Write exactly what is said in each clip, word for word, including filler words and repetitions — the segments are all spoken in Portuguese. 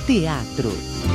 Teatro.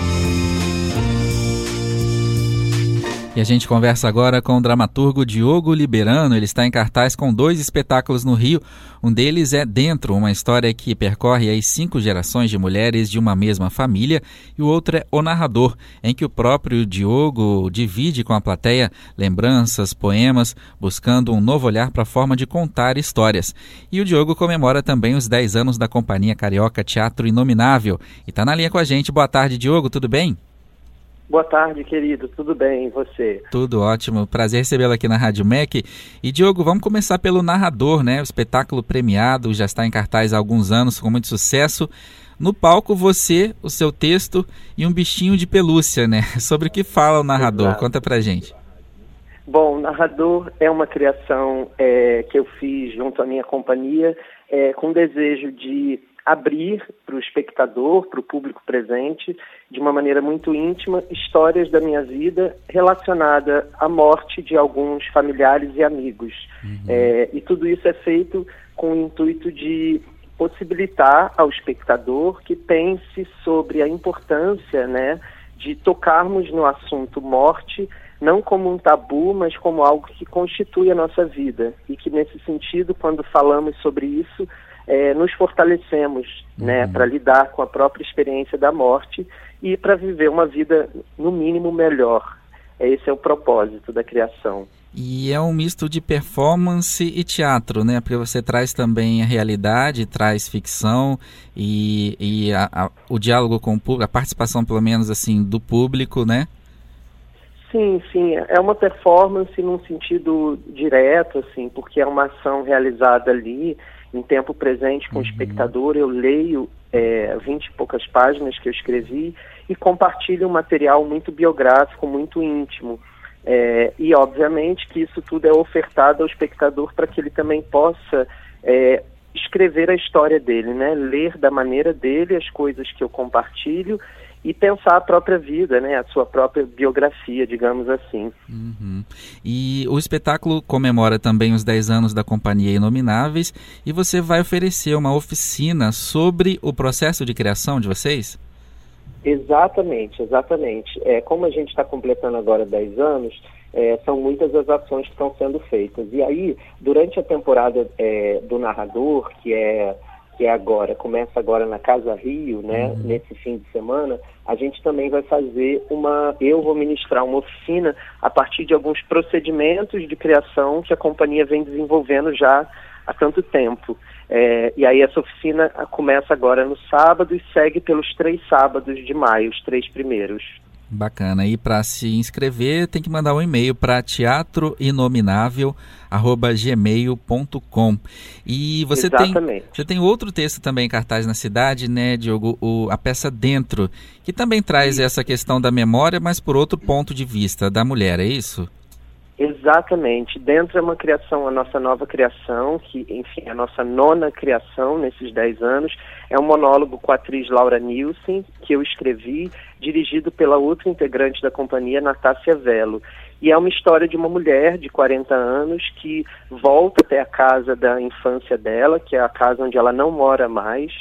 E a gente conversa agora com o dramaturgo Diogo Liberano. Ele está em cartaz com dois espetáculos no Rio. Um deles é Dentro, uma história que percorre as cinco gerações de mulheres de uma mesma família. E o outro é O Narrador, em que o próprio Diogo divide com a plateia lembranças, poemas, buscando um novo olhar para a forma de contar histórias. E o Diogo comemora também os dez anos da Companhia Carioca Teatro Inominável. E está na linha com a gente. Boa tarde, Diogo. Tudo bem? Boa tarde, querido. Tudo bem, e você? Tudo ótimo. Prazer recebê-lo aqui na Rádio M E C. E, Diogo, vamos começar pelo Narrador, né? O espetáculo premiado, já está em cartaz há alguns anos, com muito sucesso. No palco, você, o seu texto e um bichinho de pelúcia, né? Sobre o que fala o Narrador? Exato. Conta pra gente. Bom, o Narrador é uma criação é, que eu fiz junto à minha companhia, é, com o desejo de abrir para o espectador, para o público presente, de uma maneira muito íntima, histórias da minha vida relacionada à morte de alguns familiares e amigos. Uhum. É, e tudo isso é feito com o intuito de possibilitar ao espectador que pense sobre a importância, né, de tocarmos no assunto morte, não como um tabu, mas como algo que constitui a nossa vida. E que, nesse sentido, quando falamos sobre isso, É, nos fortalecemos, uhum. né, para lidar com a própria experiência da morte e para viver uma vida, no mínimo, melhor. Esse é o propósito da criação. E é um misto de performance e teatro, né? Porque você traz também a realidade, traz ficção e, e a, a, o diálogo com o público, a participação, pelo menos, assim, do público, né? Sim, sim. É uma performance num sentido direto, assim, porque é uma ação realizada ali em tempo presente com uhum. o espectador. Eu leio é, vinte e poucas páginas que eu escrevi e compartilho um material muito biográfico, muito íntimo. É, e, obviamente, que isso tudo é ofertado ao espectador para que ele também possa é, escrever a história dele, né? Ler da maneira dele as coisas que eu compartilho e pensar a própria vida, né? A sua própria biografia, digamos assim. Uhum. E o espetáculo comemora também os dez anos da Companhia Inomináveis e você vai oferecer uma oficina sobre o processo de criação de vocês? Exatamente, exatamente. É, como a gente está completando agora dez anos, é, são muitas as ações que estão sendo feitas. E aí, durante a temporada é, do Narrador, que é... que é agora, começa agora na Casa Rio, né, uhum. nesse fim de semana, a gente também vai fazer uma, eu vou ministrar uma oficina a partir de alguns procedimentos de criação que a companhia vem desenvolvendo já há tanto tempo. É, e aí essa oficina começa agora no sábado e segue pelos três sábados de maio, os três primeiros. Bacana. E para se inscrever tem que mandar um e-mail para teatro inominável arroba gmail ponto com. E você tem, você tem outro texto também em cartaz na cidade, né, Diogo? O, a peça Dentro, que também traz isso. Essa questão da memória, mas por outro ponto de vista da mulher, é isso? Exatamente. Dentro é uma criação, a nossa nova criação, que, enfim, a nossa nona criação nesses dez anos. É um monólogo com a atriz Laura Nielsen, que eu escrevi, dirigido pela outra integrante da companhia, Natácia Velo. E é uma história de uma mulher de quarenta anos que volta até a casa da infância dela, que é a casa onde ela não mora mais,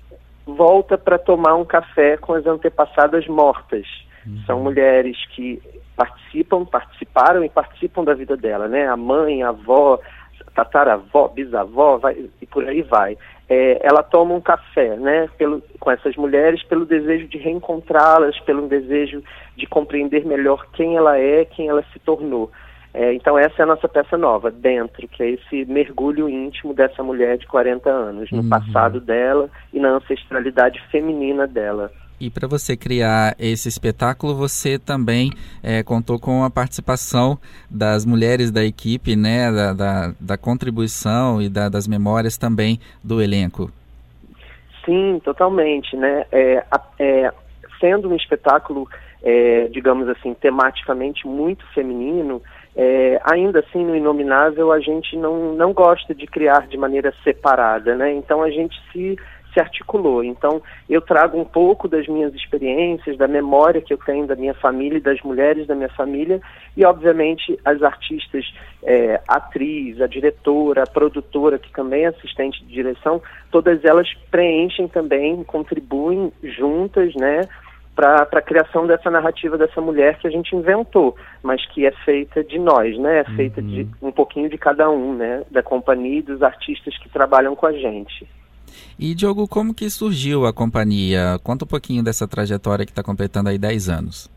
volta para tomar um café com as antepassadas mortas. Uhum. São mulheres que participam, participaram e participam da vida dela, né? A mãe, a avó, tataravó, bisavó, vai, e por aí vai. É, ela toma um café, né, pelo, com essas mulheres pelo desejo de reencontrá-las, pelo desejo de compreender melhor quem ela é, quem ela se tornou. É, então essa é a nossa peça nova, Dentro, que é esse mergulho íntimo dessa mulher de quarenta anos, no uhum. passado dela e na ancestralidade feminina dela. E para você criar esse espetáculo, você também é, contou com a participação das mulheres da equipe, né, da, da, da contribuição e da, das memórias também do elenco. Sim, totalmente, né? É, é, sendo um espetáculo, é, digamos assim, tematicamente muito feminino, é, ainda assim no Inominável a gente não, não gosta de criar de maneira separada, né? Então a gente se se articulou. Então, eu trago um pouco das minhas experiências, da memória que eu tenho da minha família e das mulheres da minha família, e, obviamente, as artistas, é, a atriz, a diretora, a produtora, que também é assistente de direção, todas elas preenchem também, contribuem juntas, né, para a criação dessa narrativa dessa mulher que a gente inventou, mas que é feita de nós, né? É feita uhum. de um pouquinho de cada um, né? Da companhia e dos artistas que trabalham com a gente. E, Diogo, como que surgiu a companhia? Conta um pouquinho dessa trajetória que está completando aí dez anos.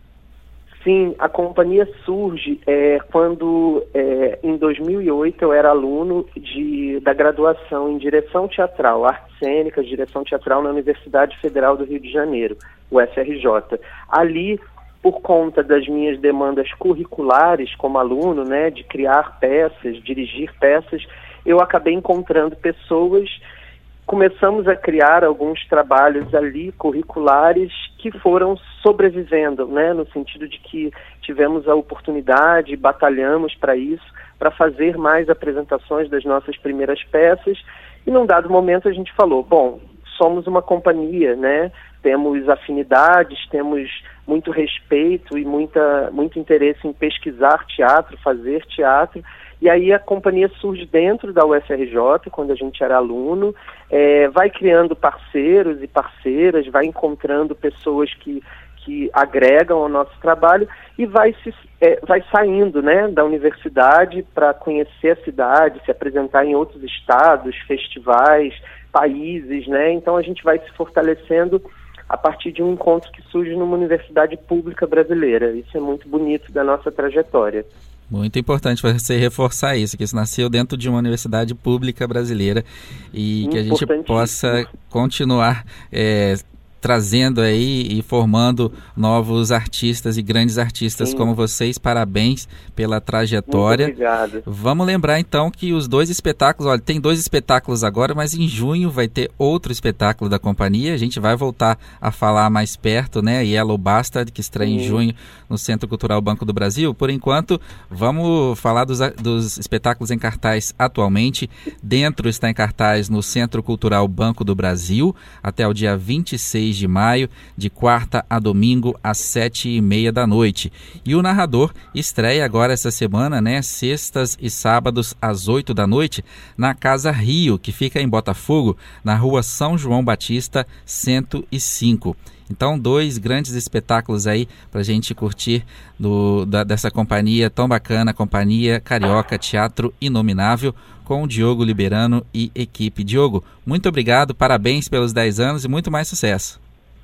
Sim, a companhia surge é, quando, é, em dois mil e oito, eu era aluno de, da graduação em Direção Teatral, Artes Cênicas, Direção Teatral na Universidade Federal do Rio de Janeiro, U F R J. Ali, por conta das minhas demandas curriculares como aluno, né, de criar peças, dirigir peças, eu acabei encontrando pessoas. Começamos a criar alguns trabalhos ali curriculares que foram sobrevivendo, né, no sentido de que tivemos a oportunidade, batalhamos para isso, para fazer mais apresentações das nossas primeiras peças, e num dado momento a gente falou, bom, somos uma companhia, né, temos afinidades, temos muito respeito e muita, muito interesse em pesquisar teatro, fazer teatro. E aí a companhia surge dentro da U F R J, quando a gente era aluno, é, vai criando parceiros e parceiras, vai encontrando pessoas que, que agregam ao nosso trabalho e vai, se, é, vai saindo, né, da universidade para conhecer a cidade, se apresentar em outros estados, festivais, países, né? Então a gente vai se fortalecendo a partir de um encontro que surge numa universidade pública brasileira. Isso é muito bonito da nossa trajetória. Muito importante você reforçar isso, que isso nasceu dentro de uma universidade pública brasileira e que a gente possa continuar é, trazendo aí e formando novos artistas e grandes artistas Sim. como vocês. Parabéns pela trajetória. Muito obrigado. Vamos lembrar então que os dois espetáculos, olha, tem dois espetáculos agora, mas em junho vai ter outro espetáculo da companhia. A gente vai voltar a falar mais perto, né? Yellow Bastard, que estreia Sim. em junho no Centro Cultural Banco do Brasil. Por enquanto, vamos falar dos, dos espetáculos em cartaz atualmente. Dentro está em cartaz no Centro Cultural Banco do Brasil até o dia vinte e seis de maio, de quarta a domingo, às sete e meia da noite. E o Narrador estreia agora essa semana, né? Sextas e sábados, às oito da noite, na Casa Rio, que fica em Botafogo, na rua São João Batista, cento e cinco. Então, dois grandes espetáculos aí para a gente curtir do, da, dessa companhia tão bacana, Companhia Carioca Teatro Inominável, com o Diogo Liberano e equipe. Diogo, muito obrigado, parabéns pelos dez anos e muito mais sucesso.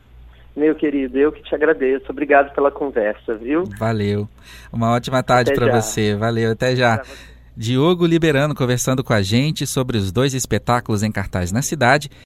Meu querido, eu que te agradeço. Obrigado pela conversa, viu? Valeu. Uma ótima tarde para você. Valeu, até já. Diogo Liberano conversando com a gente sobre os dois espetáculos em cartaz na cidade.